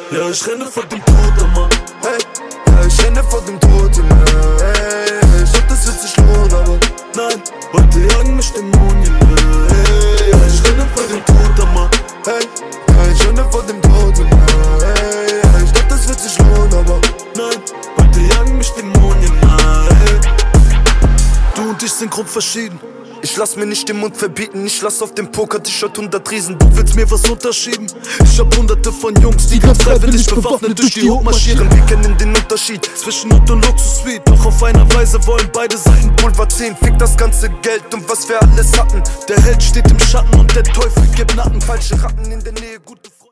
Ja, ich renne vor dem Tod immer. Hey, ja, ich renne vor dem Tod immer. Hey, ich dachte, das wird sich lohnen, aber nein, heute jagen mich Dämonen. Hey, ja, ich renne vor dem Tod immer. Hey, ja, ich renne vor dem Tod immer. Hey, ja, ich dachte, das wird sich lohnen, aber nein, heute jagen mich Dämonen. Hey. Du und ich sind grundverschieden. ich lass mir nicht den Mund verbieten, ich lass auf dem Pokertisch 100 Riesen. Du willst mir was unterschieben? Ich hab hunderte von Jungs, die ganz freiwillig bewaffnet durch die Hoch marschieren. Wir kennen den Unterschied zwischen Not und Luxus-Suite, doch auf einer Weise wollen beide Seiten Pulver 10, fick das ganze Geld und was wir alles hatten. Der Held steht im Schatten und der Teufel gibt Nacken. Falsche Ratten in der Nähe, gute